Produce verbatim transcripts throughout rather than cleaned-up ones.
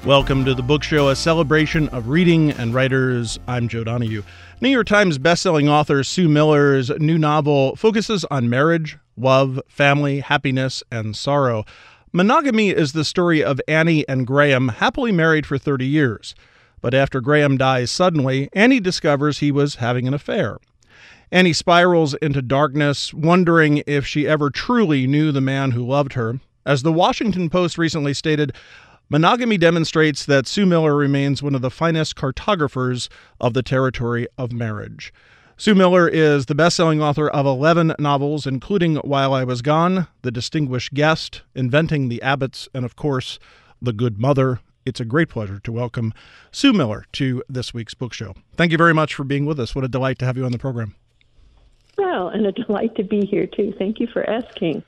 Welcome to The Book Show, a celebration of reading and writers. I'm Joe Donahue. New York Times bestselling author Sue Miller's new novel focuses on marriage, love, family, happiness, and sorrow. Monogamy is the story of Annie and Graham, happily married for thirty years. But after Graham dies suddenly, Annie discovers he was having an affair. Annie spirals into darkness, wondering if she ever truly knew the man who loved her. As the Washington Post recently stated, monogamy demonstrates that Sue Miller remains one of the finest cartographers of the territory of marriage. Sue Miller is the best-selling author of eleven novels, including While I Was Gone, The Distinguished Guest, Inventing the Abbots, and, of course, The Good Mother. It's a great pleasure to welcome Sue Miller to this week's book show. Thank you very much for being with us. What a delight to have you on the program. Well, and a delight to be here, too. Thank you for asking.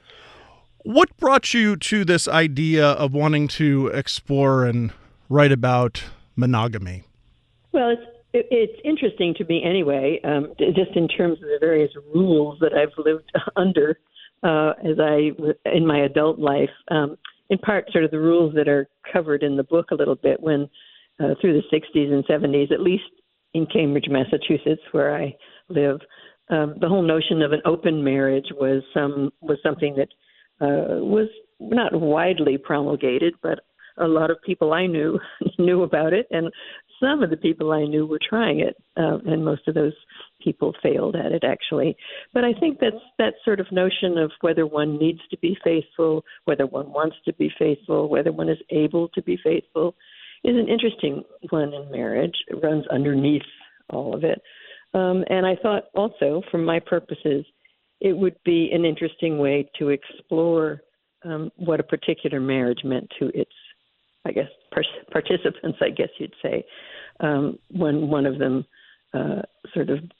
What brought you to this idea of wanting to explore and write about monogamy? Well, it's it's interesting to me anyway, um, just in terms of the various rules that I've lived under uh, as I in my adult life. Um, in part, sort of the rules that are covered in the book a little bit when uh, through the sixties and seventies, at least in Cambridge, Massachusetts, where I live, um, the whole notion of an open marriage was some was something that Uh, was not widely promulgated, but a lot of people I knew knew about it, and some of the people I knew were trying it, uh, and most of those people failed at it, actually. But I think that's that sort of notion of whether one needs to be faithful, whether one wants to be faithful, whether one is able to be faithful, is an interesting one in marriage. It runs underneath all of it. Um, and I thought also, for my purposes, it would be an interesting way to explore um, what a particular marriage meant to its, I guess, par- participants, I guess you'd say, um, when one of them uh, sort of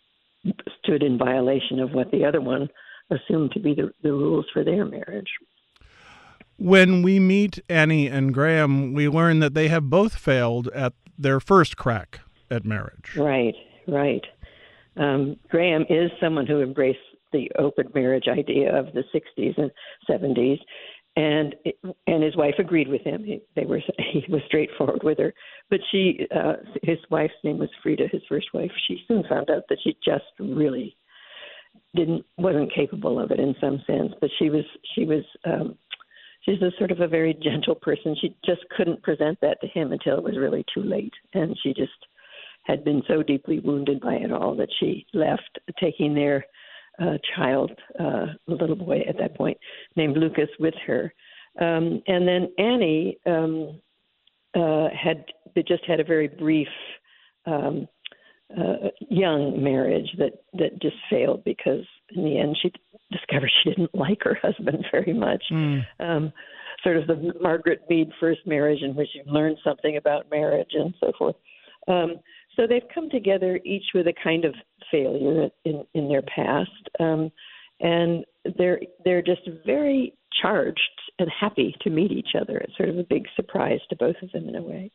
stood in violation of what the other one assumed to be the, the rules for their marriage. When we meet Annie and Graham, we learn that they have both failed at their first crack at marriage. Right, right. Um, Graham is someone who embraced the open marriage idea of the sixties and seventies, and and his wife agreed with him. He, they were he was straightforward with her, but she, uh, his wife's name was Frida, his first wife. She soon found out that she just really didn't wasn't capable of it in some sense. But she was she was um, she's a sort of a very gentle person. She just couldn't present that to him until it was really too late, and she just had been so deeply wounded by it all that she left, taking their Uh, child, uh, a little boy at that point, named Lucas, with her. Um, and then Annie um, uh, had just had a very brief um, uh, young marriage that, that just failed because in the end she discovered she didn't like her husband very much. Mm. Um, sort of the Margaret Mead first marriage in which you learn something about marriage and so forth. Um, So they've come together each with a kind of failure in, in their past, um, and they're they're just very charged and happy to meet each other. It's sort of a big surprise to both of them in a way.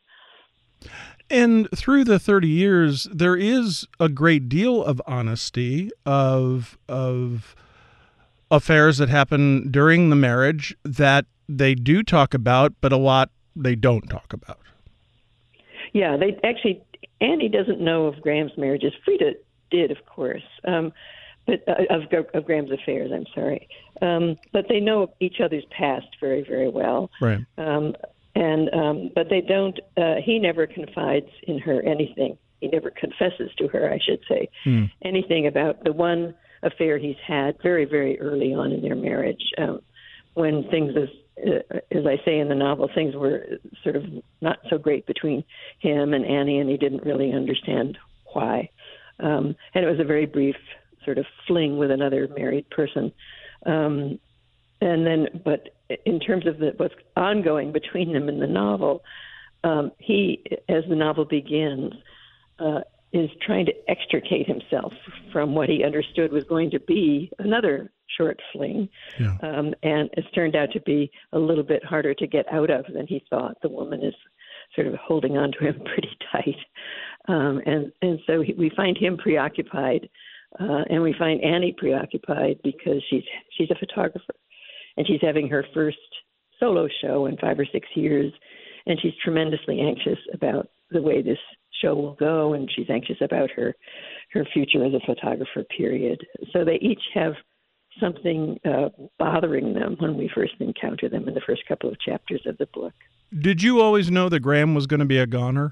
And through the thirty years, there is a great deal of honesty of of affairs that happen during the marriage that they do talk about, but a lot they don't talk about. Yeah, they actually. Annie doesn't know of Graham's marriages. Frida did, of course, um, but uh, of, of Graham's affairs. I'm sorry, um, but they know each other's past very, very well. Right. Um, and um, but they don't. Uh, he never confides in her anything. He never confesses to her, I should say, hmm. anything about the one affair he's had very, very early on in their marriage, um, when things as Uh, as I say in the novel, things were sort of not so great between him and Annie, and he didn't really understand why. Um, and it was a very brief sort of fling with another married person. Um, and then, but in terms of the, what's ongoing between them in the novel, um, he, as the novel begins, uh, is trying to extricate himself from what he understood was going to be another short fling. Yeah. Um, and it's turned out to be a little bit harder to get out of than he thought. The woman is sort of holding on to him pretty tight. Um, and, and so he, we find him preoccupied, uh, and we find Annie preoccupied because she's she's a photographer, and she's having her first solo show in five or six years. and she's tremendously anxious about the way this show will go, and she's anxious about her her future as a photographer, period. So they each have something uh, bothering them when we first encounter them in the first couple of chapters of the book. Did you always know that Graham was going to be a goner?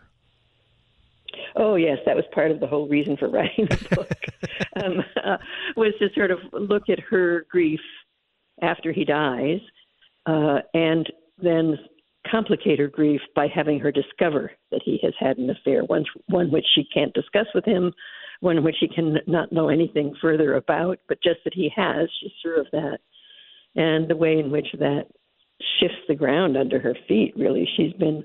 Oh, yes, that was part of the whole reason for writing the book, um, uh, was to sort of look at her grief after he dies, uh, and then complicate her grief by having her discover that he has had an affair, one, one which she can't discuss with him, one which she can not know anything further about, but just that he has, she's sure of that. And the way in which that shifts the ground under her feet, really, she's been,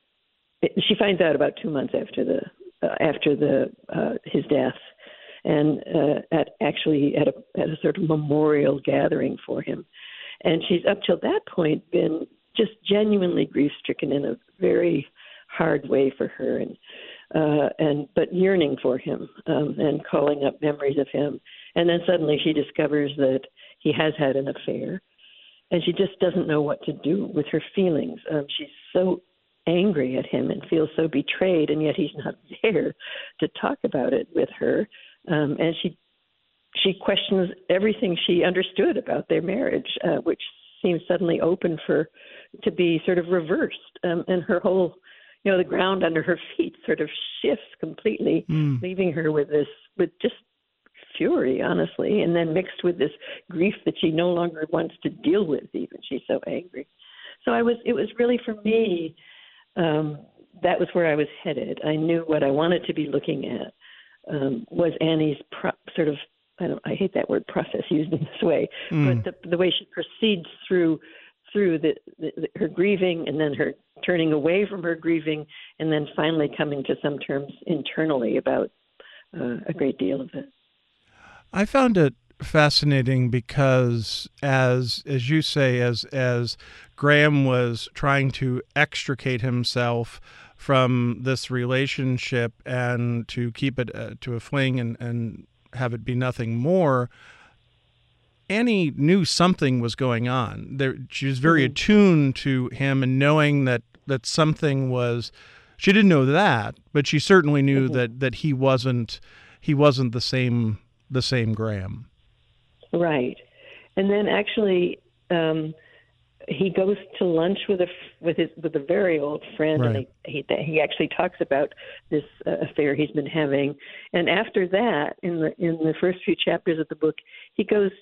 she finds out about two months after the, uh, after the, uh, his death, and uh, at actually at a, at a sort of memorial gathering for him. And she's up till that point been just genuinely grief-stricken in a very hard way for her, and uh, and but yearning for him, um, and calling up memories of him. And then suddenly she discovers that he has had an affair, and she just doesn't know what to do with her feelings. Um, she's so angry at him and feels so betrayed, and yet he's not there to talk about it with her. Um, and she she questions everything she understood about their marriage, uh, which seems suddenly open for to be sort of reversed, um, and her whole, you know, the ground under her feet sort of shifts completely, mm. leaving her with this, with just fury, honestly, and then mixed with this grief that she no longer wants to deal with. Even she's so angry. So I was, it was really for me, um, that was where I was headed. I knew what I wanted to be looking at um, was Annie's pro- sort of, I don't, I hate that word process used in this way, mm. but the, the way she proceeds through through the, the, the, her grieving, and then her turning away from her grieving, and then finally coming to some terms internally about uh, a great deal of it. I found it fascinating because, as as you say, as as Graham was trying to extricate himself from this relationship and to keep it uh, to a fling and, and have it be nothing more, Annie knew something was going on. There, she was very mm-hmm. attuned to him, and knowing that, that something was. She didn't know that, but she certainly knew mm-hmm. that, that he wasn't he wasn't the same the same Graham. Right, and then actually um, he goes to lunch with a with his with a very old friend, right. and he, he he actually talks about this uh, affair he's been having. And after that, in the in the first few chapters of the book, he goes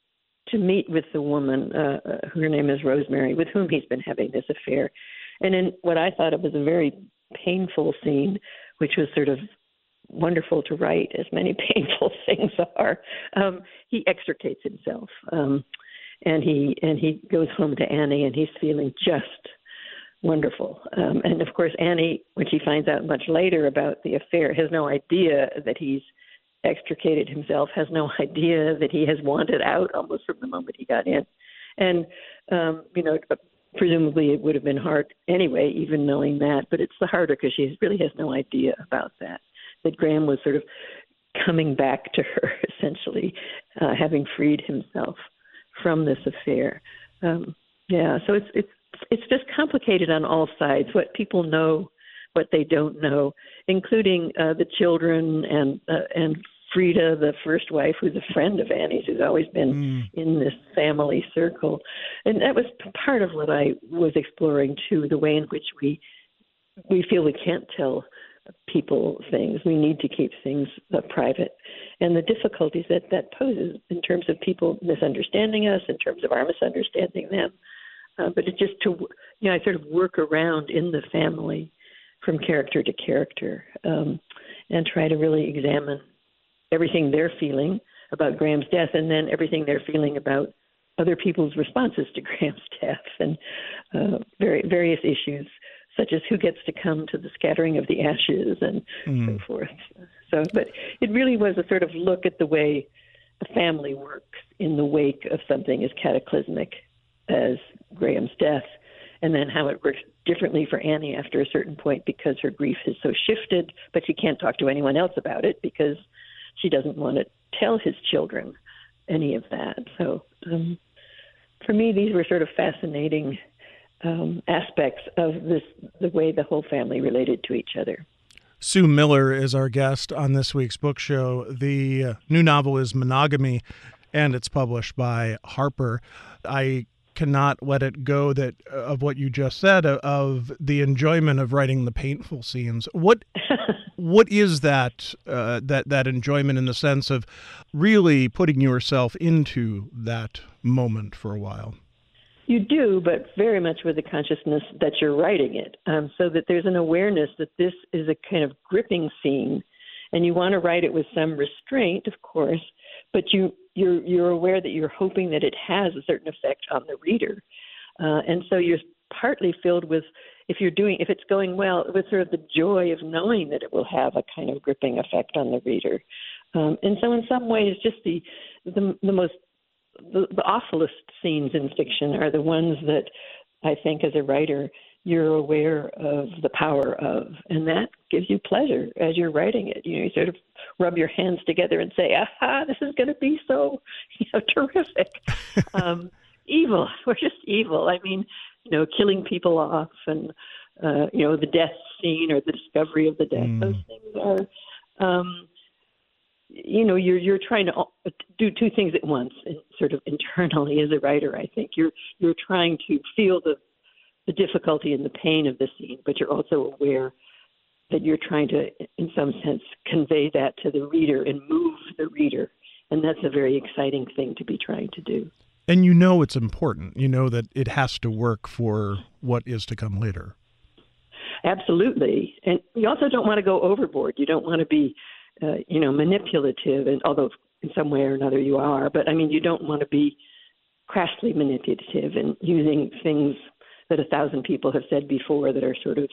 to meet with the woman, uh, uh, her name is Rosemary, with whom he's been having this affair. And in what I thought of was a very painful scene, which was sort of wonderful to write, as many painful things are, um, he extricates himself. Um, and he and he goes home to Annie, and he's feeling just wonderful. Um, and, of course, Annie, when she finds out much later about the affair, has no idea that he's extricated himself, has no idea that he has wanted out almost from the moment he got in. And, um, you know, presumably it would have been hard anyway, even knowing that, but it's the harder because she really has no idea about that, that Graham was sort of coming back to her, essentially, uh, having freed himself from this affair. Um, yeah, so it's, it's, it's just complicated on all sides, what people know, what they don't know, including uh, the children and uh, and Frida, the first wife, who's a friend of Annie's, who's always been mm. in this family circle. And that was part of what I was exploring, too, the way in which we we feel we can't tell people things. We need to keep things uh, private. And the difficulties that that poses in terms of people misunderstanding us, in terms of our misunderstanding them. Uh, but it's just to, you know, I sort of work around in the family from character to character, um, and try to really examine everything they're feeling about Graham's death, and then everything they're feeling about other people's responses to Graham's death, and uh, very, various issues, such as who gets to come to the scattering of the ashes and mm. so forth. So, but it really was a sort of look at the way a family works in the wake of something as cataclysmic as Graham's death, and then how it works differently for Annie after a certain point because her grief is so shifted, but she can't talk to anyone else about it because she doesn't want to tell his children any of that. So um, for me, these were sort of fascinating um, aspects of this, the way the whole family related to each other. Sue Miller is our guest on this week's book show. The uh, new novel is Monogamy, and it's published by Harper. I cannot let it go that uh, of what you just said of, of the enjoyment of writing the painful scenes. What what is that uh, that that enjoyment in the sense of really putting yourself into that moment for a while? You do, but very much with the consciousness that you're writing it, um, so that there's an awareness that this is a kind of gripping scene, and you want to write it with some restraint, of course, but you, you're, you're aware that you're hoping that it has a certain effect on the reader. Uh, and so you're partly filled with, if you're doing, if it's going well, with sort of the joy of knowing that it will have a kind of gripping effect on the reader. Um, and so in some ways, just the, the, the most The, the awfulest scenes in fiction are the ones that I think as a writer you're aware of the power of, and that gives you pleasure as you're writing it. You know, you sort of rub your hands together and say, aha, this is going to be so, you know, terrific. um, evil, we're just evil. I mean, you know, killing people off and, uh, you know, the death scene or the discovery of the death, mm. those things are... Um, you know, you're you're trying to do two things at once, sort of internally as a writer. I think you're you're trying to feel the the difficulty and the pain of the scene, but you're also aware that you're trying to, in some sense, convey that to the reader and move the reader, and that's a very exciting thing to be trying to do. And you know it's important. You know that it has to work for what is to come later. Absolutely, and you also don't want to go overboard. You don't want to be Uh, you know, manipulative, and although in some way or another you are, but I mean, you don't want to be crassly manipulative and using things that a thousand people have said before that are sort of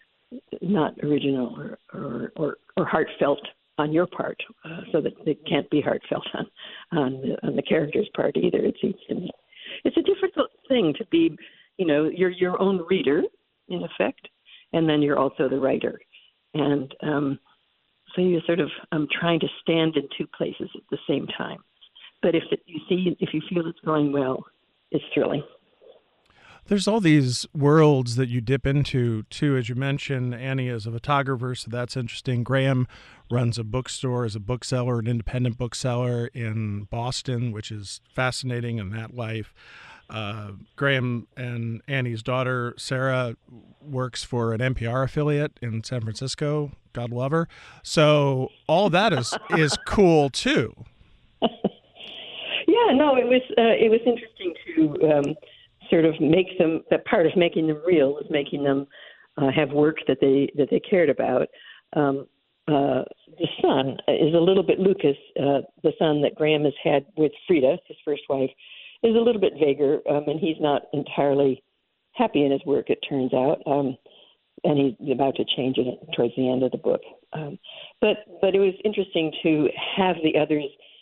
not original or or, or, or heartfelt on your part, uh, so that they can't be heartfelt on on the, on the character's part either. It's it's it's a difficult thing to be, you know, you're your own reader in effect, and then you're also the writer, and um, so you're sort of um, trying to stand in two places at the same time. But if it, you see, if you feel it's going well, it's thrilling. There's all these worlds that you dip into, too. As you mentioned, Annie is a photographer, so that's interesting. Graham runs a bookstore as a bookseller, an independent bookseller in Boston, which is fascinating in that life. Uh, Graham and Annie's daughter, Sarah, works for an N P R affiliate in San Francisco. God love her. So all that is is cool, too. Yeah, no, it was uh, it was interesting to um, sort of make them, that part of making them real was making them uh, have work that they that they cared about. Um, uh, the son is a little bit, Lucas, uh, the son that Graham has had with Frida, his first wife, is a little bit vaguer, um, and he's not entirely happy in his work, it turns out, um, and he's about to change it towards the end of the book. Um, but but it was interesting to have the others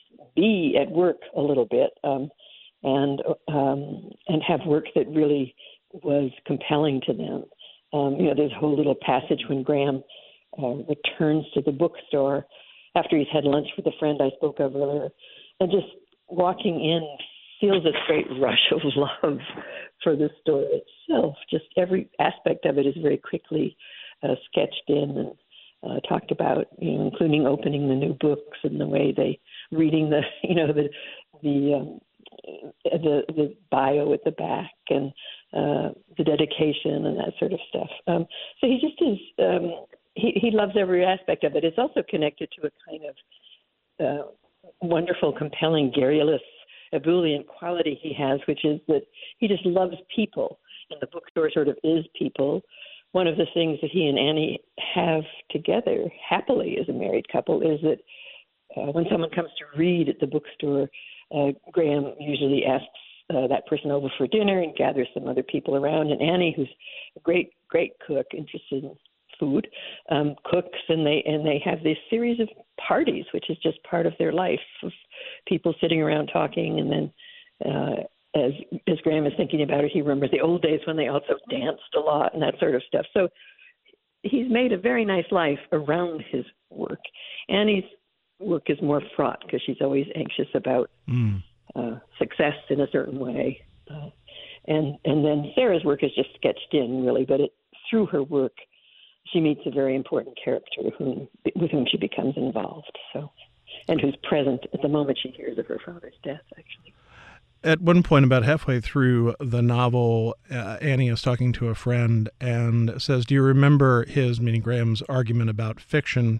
be at work a little bit um, and um, and have work that really was compelling to them. Um, you know, there's a whole little passage when Graham uh, returns to the bookstore after he's had lunch with a friend I spoke of earlier, and just walking in feels this great rush of love for the story itself. Just every aspect of it is very quickly uh, sketched in and uh, talked about, you know, including opening the new books and the way they reading the, you know, the the um, the, the bio at the back and uh, the dedication and that sort of stuff. Um, so he just is. Um, he he loves every aspect of it. It's also connected to a kind of uh, wonderful, compelling, garrulous, ebullient quality he has, which is that he just loves people, and the bookstore sort of is people. One of the things that he and Annie have together, happily as a married couple, is that uh, when someone comes to read at the bookstore, uh, Graham usually asks uh, that person over for dinner and gathers some other people around, and Annie, who's a great, great cook, interested in food, um, cooks, and they and they have this series of parties, which is just part of their life, of people sitting around talking. And then uh, as as Graham is thinking about it, he remembers the old days when they also danced a lot and that sort of stuff. So he's made a very nice life around his work. Annie's work is more fraught because she's always anxious about mm. uh, success in a certain way. Uh, and and then Sarah's work is just sketched in, really, but it, through her work, she meets a very important character whom, with whom she becomes involved. So, and who's present at the moment she hears of her father's death, actually. At one point, about halfway through the novel, uh, Annie is talking to a friend and says, "Do you remember his," meaning Graham's, "argument about fiction?"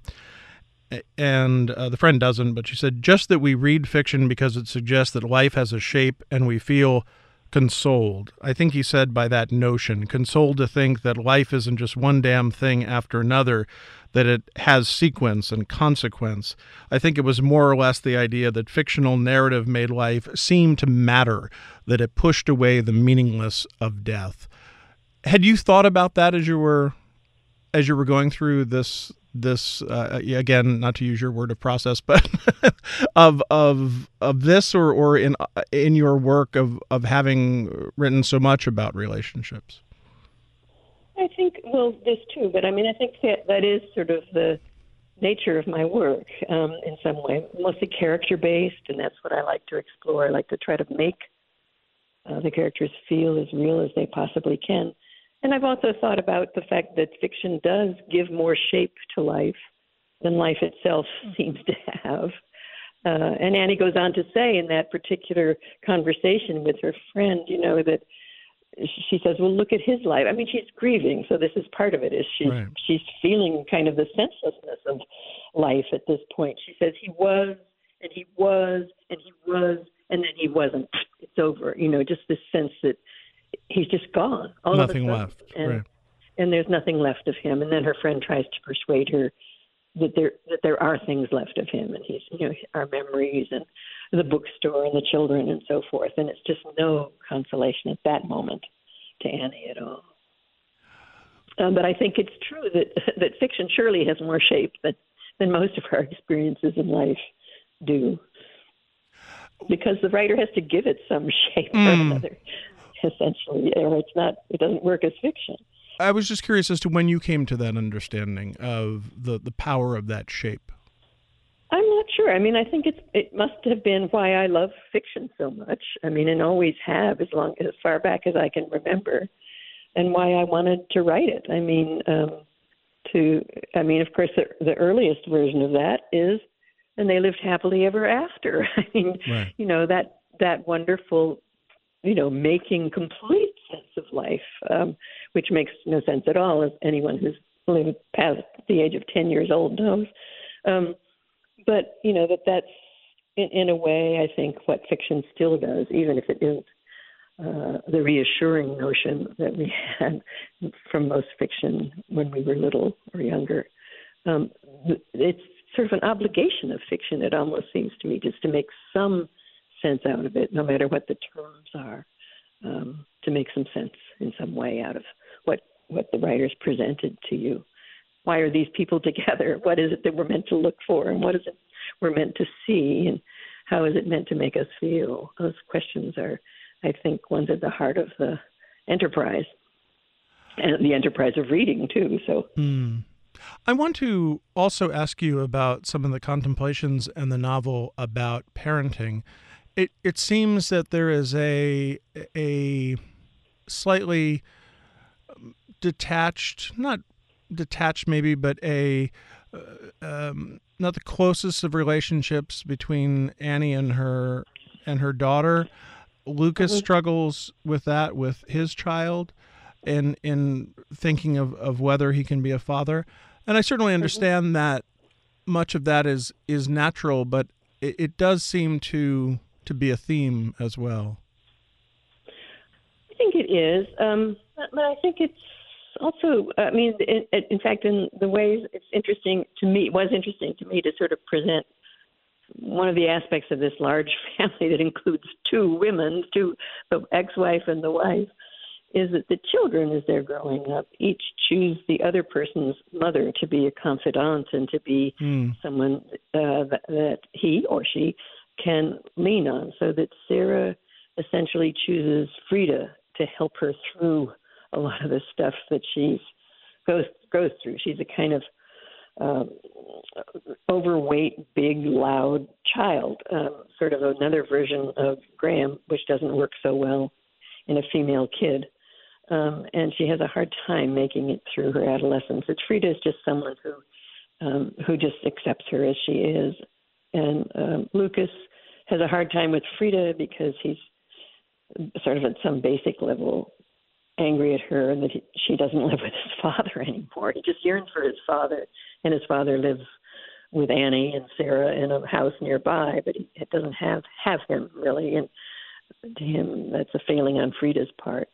And uh, the friend doesn't, but she said, "Just that we read fiction because it suggests that life has a shape and we feel consoled." I think he said by that notion, consoled to think that life isn't just one damn thing after another, that it has sequence and consequence. I think it was more or less the idea that fictional narrative made life seem to matter, that it pushed away the meaningless of death. Had you thought about that as you were as you were going through this this uh, again, not to use your word of process, but of of of this, or or in in your work of of having written so much about relationships? I think, well, this too, but I mean, I think that that is sort of the nature of my work um, in some way, mostly character-based, and that's what I like to explore. I like to try to make uh, the characters feel as real as they possibly can. And I've also thought about the fact that fiction does give more shape to life than life itself seems to have. Uh, and Annie goes on to say in that particular conversation with her friend, you know, that she says, well, look at his life. I mean, she's grieving, so this is part of it, is she's, right. she's feeling kind of the senselessness of life at this point. She says he was, and he was, and he was, and then he wasn't. It's over. You know, just this sense that he's just gone. All Nothing of a sudden. left. And, right. and there's nothing left of him. And then her friend tries to persuade her that there that there are things left of him, and he's, you know, our memories and the bookstore and the children and so forth. And it's just no consolation at that moment to Annie at all. Um, but I think it's true that that fiction surely has more shape than than most of our experiences in life do, because the writer has to give it some shape mm. or another, essentially, or it's not. It doesn't work as fiction. I was just curious as to when you came to that understanding of the, the power of that shape. I'm not sure. I mean, I think it's it must have been why I love fiction so much. I mean, and always have, as long as far back as I can remember, and why I wanted to write it. I mean, um, to I mean, of course, the, the earliest version of that is, and they lived happily ever after. I mean, right. you know, that that wonderful, you know, making complete sense of life, um, which makes no sense at all, as anyone who's lived past the age of ten years old knows. Um, but, you know, that that's, in, in a way, I think, what fiction still does, even if it isn't uh, the reassuring notion that we had from most fiction when we were little or younger. Um, it's sort of an obligation of fiction, it almost seems to me, just to make some sense out of it, no matter what the terms are, um, to make some sense in some way out of what, what the writers presented to you. Why are these people together? What is it that we're meant to look for? And what is it we're meant to see? And how is it meant to make us feel? Those questions are, I think, ones at the heart of the enterprise, and the enterprise of reading, too. So. Mm. I want to also ask you about some of the contemplations in the novel about parenting. It it seems that there is a a slightly detached, not detached maybe, but a uh, um, not the closest of relationships between Annie and her and her daughter. Lucas mm-hmm. struggles with that with his child, in in thinking of, of whether he can be a father. And I certainly understand mm-hmm. that much of that is is natural, but it, it does seem to to be a theme as well. I think it is, um, but, but I think it's also, I mean, in, in fact, in the ways it's interesting to me, it was interesting to me to sort of present one of the aspects of this large family that includes two women, two, the ex-wife and the wife, is that the children, as they're growing up, each choose the other person's mother to be a confidant and to be mm. someone uh, that, that he or she can lean on, so that Sarah essentially chooses Frida to help her through a lot of the stuff that she goes goes through. She's a kind of um, overweight, big, loud child, um, sort of another version of Graham, which doesn't work so well and a female kid. Um, and she has a hard time making it through her adolescence. But Frida is just someone who um, who just accepts her as she is. And um, Lucas has a hard time with Frida because he's sort of at some basic level angry at her and that he, she doesn't live with his father anymore. He just yearns for his father, and his father lives with Annie and Sarah in a house nearby, but he doesn't have, have him really. And to him, that's a failing on Frida's part.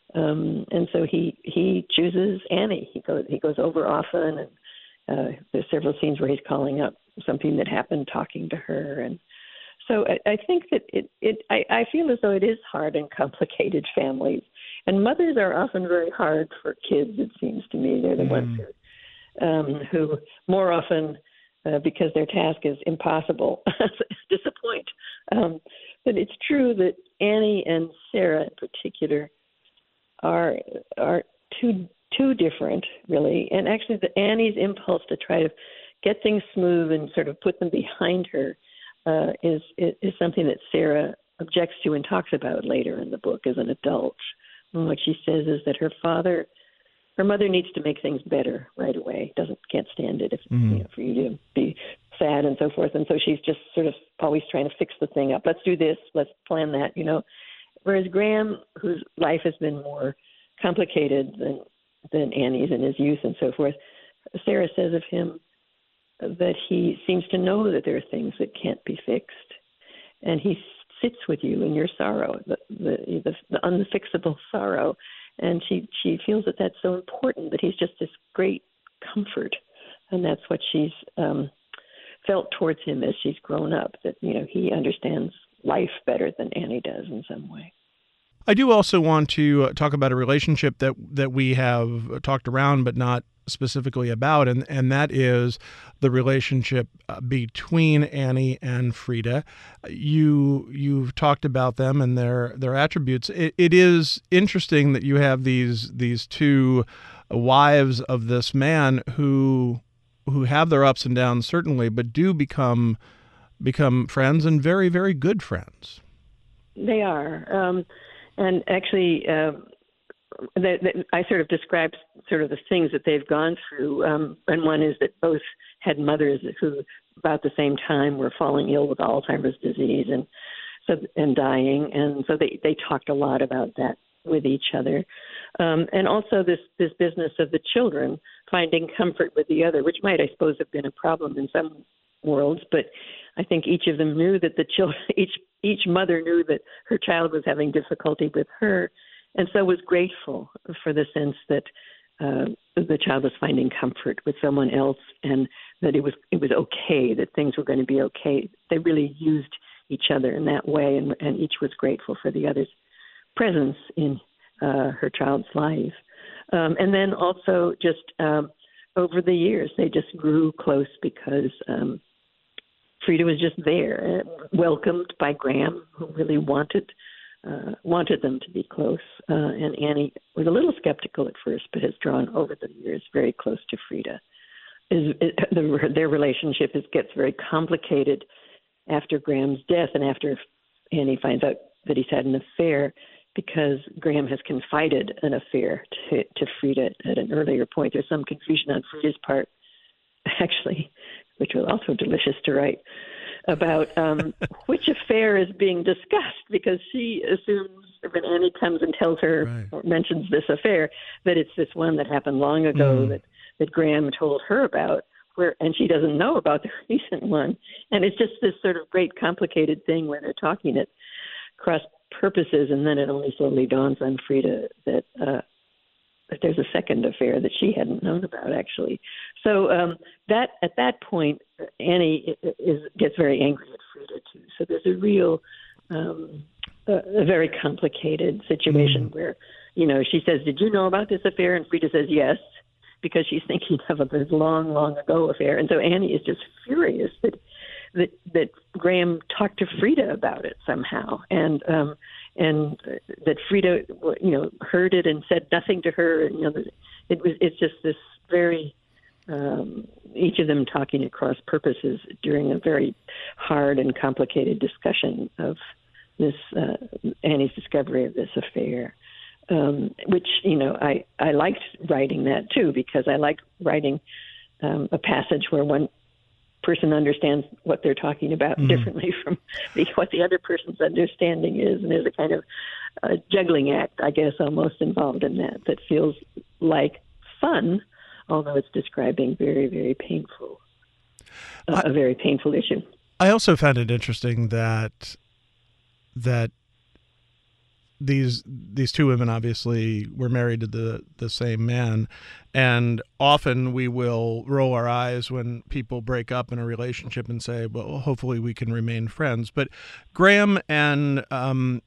Um, and so he, he chooses Annie. He goes, he goes over often, and uh, there's several scenes where he's calling up something that happened, talking to her. And so I, I think that it, it I, I feel as though it is hard and complicated families. And mothers are often very hard for kids, it seems to me. They're the mm. ones who, um, who more often, uh, because their task is impossible, disappoint. Um, but it's true that Annie and Sarah in particular are are too too different, really. And actually, the Annie's impulse to try to get things smooth and sort of put them behind her uh, is is something that Sarah objects to and talks about later in the book as an adult. And what she says is that her father, her mother needs to make things better right away. Doesn't can't stand it if mm-hmm. you know, for you to be sad and so forth. And so she's just sort of always trying to fix the thing up. Let's do this. Let's plan that. You know. Whereas Graham, whose life has been more complicated than than Annie's in his youth and so forth, Sarah says of him that he seems to know that there are things that can't be fixed, and he sits with you in your sorrow, the the, the, the unfixable sorrow. And she she feels that that's so important, that he's just this great comfort, and that's what she's um, felt towards him as she's grown up. That you know he understands life better than Annie does in some way. I do also want to talk about a relationship that that we have talked around but not specifically about, and, and that is the relationship between Annie and Frida. You you've talked about them and their their attributes. It, it is interesting that you have these these two wives of this man who who have their ups and downs certainly, but do become become friends, and very, very good friends. They are. Um, and actually, uh, the, the, I sort of described sort of the things that they've gone through. Um, and one is that both had mothers who, about the same time, were falling ill with Alzheimer's disease and so and dying. And so they, they talked a lot about that with each other. Um, and also this, this business of the children finding comfort with the other, which might, I suppose, have been a problem in some worlds, but I think each of them knew that the children, each each mother knew that her child was having difficulty with her, and so was grateful for the sense that uh, the child was finding comfort with someone else, and that it was it was okay, that things were going to be okay. They really used each other in that way, and, and each was grateful for the other's presence in uh, her child's life. Um, and then also just um, over the years, they just grew close because um, Frida was just there, welcomed by Graham, who really wanted uh, wanted them to be close. Uh, and Annie was a little skeptical at first, but has drawn over the years very close to Frida. Is, is, the, their relationship is, gets very complicated after Graham's death and after Annie finds out that he's had an affair, because Graham has confided an affair to, to Frida at an earlier point. There's some confusion on Frida's part, actually, which was also delicious to write, about um, which affair is being discussed, because she assumes when Annie comes and tells her right. or mentions this affair that it's this one that happened long ago mm. that, that Graham told her about, where and she doesn't know about the recent one. And it's just this sort of great complicated thing where they're talking at cross purposes, and then it only slowly dawns on Frida that uh, that there's a second affair that she hadn't known about, actually. So um, that at that point, Annie is gets very angry at Frida too. So there's a real, um, a, a very complicated situation mm. where, you know, she says, "Did you know about this affair?" And Frida says, "Yes," because she's thinking of a this long, long ago affair. And so Annie is just furious that that that Graham talked to Frida about it somehow, and um, and that Frida, you know, heard it and said nothing to her. And, you know, it was it's just this very um, each of them talking at cross purposes during a very hard and complicated discussion of this uh, Annie's discovery of this affair. Um, which, you know, I, I liked writing that, too, because I like writing um, a passage where one person understands what they're talking about mm. differently from the, what the other person's understanding is. And there's a kind of uh, juggling act, I guess, almost involved in that, that feels like fun, although it's describing very, very painful, uh, I, a very painful issue. I also found it interesting that that These these two women obviously were married to the, the same man, and often we will roll our eyes when people break up in a relationship and say, well, hopefully we can remain friends. But Graham and um,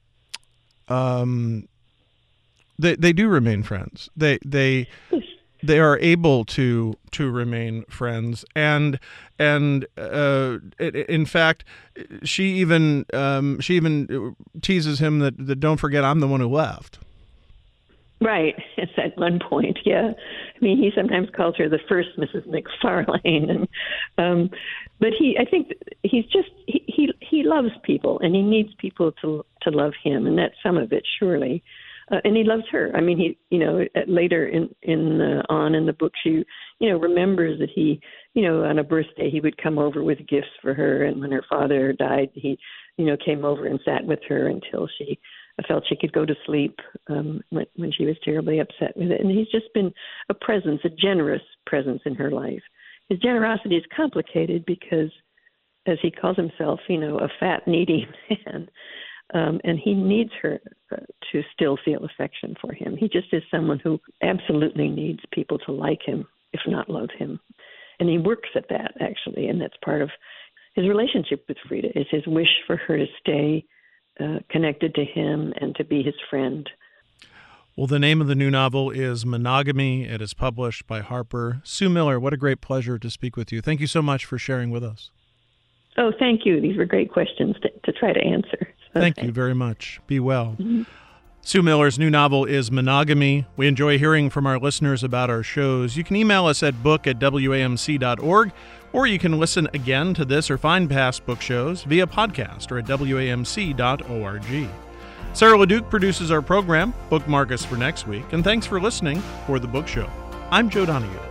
um, they they do remain friends. They they they are able to to remain friends, and and uh, in fact, she even um, she even teases him that, that don't forget I'm the one who left. Right. It's at one point, yeah. I mean, he sometimes calls her the first Missus McFarlane, and um, but he, I think, he's just he, he he loves people, and he needs people to to love him, and that's some of it, surely. Uh, and he loves her. I mean, he, you know, later in in uh, on in the book, she, you know, remembers that he, you know, on a birthday he would come over with gifts for her, and when her father died, he, you know, came over and sat with her until she felt she could go to sleep um, when, when she was terribly upset with it. And he's just been a presence, a generous presence in her life. His generosity is complicated because, as he calls himself, you know, a fat, needy man. Um, and he needs her uh, to still feel affection for him. He just is someone who absolutely needs people to like him, if not love him. And he works at that, actually, and that's part of his relationship with Frida, is his wish for her to stay uh, connected to him and to be his friend. Well, the name of the new novel is Monogamy. It is published by Harper. Sue Miller, what a great pleasure to speak with you. Thank you so much for sharing with us. Oh, thank you. These were great questions to, to try to answer. So thank thanks. you very much. Be well. Mm-hmm. Sue Miller's new novel is Monogamy. We enjoy hearing from our listeners about our shows. You can email us at book at W A M C dot org, or you can listen again to this or find past book shows via podcast or at W A M C dot org. Sarah LeDuc produces our program. Bookmark us for next week. And thanks for listening for The Book Show. I'm Joe Donahue.